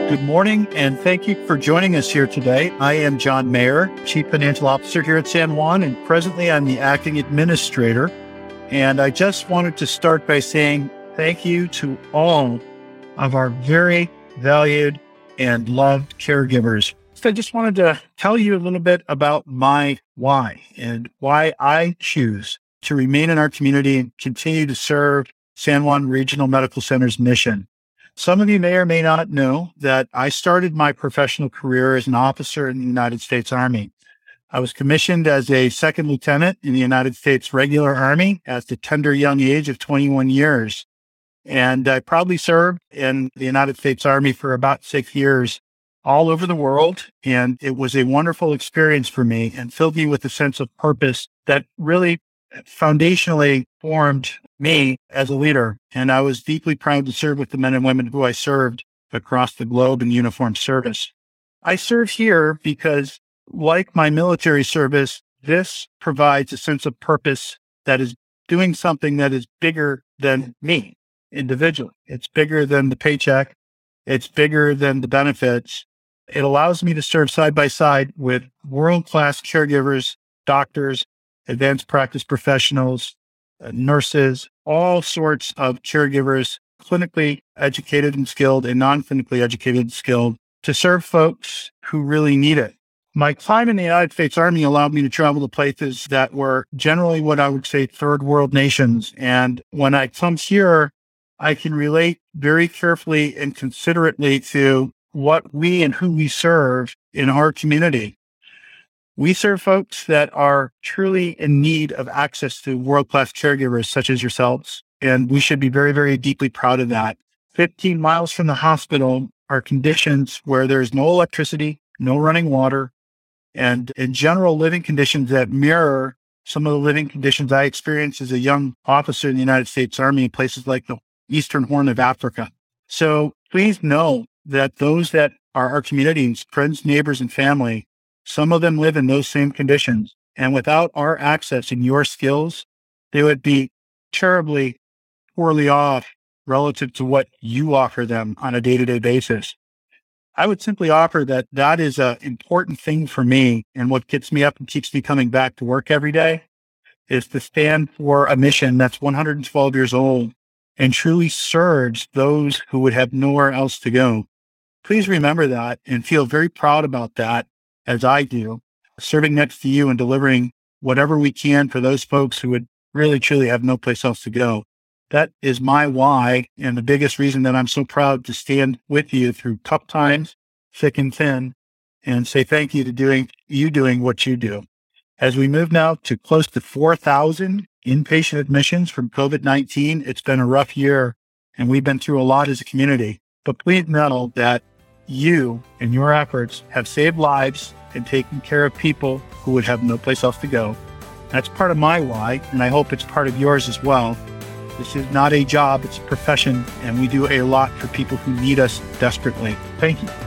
Good morning, and thank you for joining us here today. I am John Mayer, Chief Financial Officer here at San Juan, and presently I'm the Acting Administrator. And I just wanted to start by saying thank you to all of our very valued and loved caregivers. So I just wanted to tell you a little bit about my why and why I choose to remain in our community and continue to serve San Juan Regional Medical Center's mission. Some of you may or may not know that I started my professional career as an officer in the United States Army. I was commissioned as a second lieutenant in the United States Regular Army at the tender young age of 21 years. And I proudly served in the United States Army for about 6 years all over the world. And it was a wonderful experience for me and filled me with a sense of purpose that really foundationally formed me as a leader. And I was deeply proud to serve with the men and women who I served across the globe in uniformed service. I serve here because, like my military service, this provides a sense of purpose that is doing something that is bigger than me individually. It's bigger than the paycheck. It's bigger than the benefits. It allows me to serve side by side with world-class caregivers, doctors, advanced practice professionals, nurses, all sorts of caregivers, clinically educated and skilled and non-clinically educated and skilled, to serve folks who really need it. My time in the United States Army allowed me to travel to places that were generally what I would say third world nations. And when I come here, I can relate very carefully and considerately to what we and who we serve in our community. We serve folks that are truly in need of access to world-class caregivers such as yourselves, and we should be very, very deeply proud of that. 15 miles from the hospital are conditions where there's no electricity, no running water, and in general living conditions that mirror some of the living conditions I experienced as a young officer in the United States Army in places like the Eastern Horn of Africa. So please know that those that are our communities, friends, neighbors, and family, some of them live in those same conditions. And without our access and your skills, they would be terribly poorly off relative to what you offer them on a day-to-day basis. I would simply offer that that is an important thing for me. And what gets me up and keeps me coming back to work every day is to stand for a mission that's 112 years old and truly serves those who would have nowhere else to go. Please remember that and feel very proud about that, as I do, serving next to you and delivering whatever we can for those folks who would really, truly have no place else to go. That is my why, and the biggest reason that I'm so proud to stand with you through tough times, thick and thin, and say thank you to doing what you do. As we move now to close to 4,000 inpatient admissions from COVID-19, it's been a rough year, and we've been through a lot as a community. But please know that you and your efforts have saved lives and taken care of people who would have no place else to go. That's part of my why, and I hope it's part of yours as well. This is not a job, it's a profession, and we do a lot for people who need us desperately. Thank you.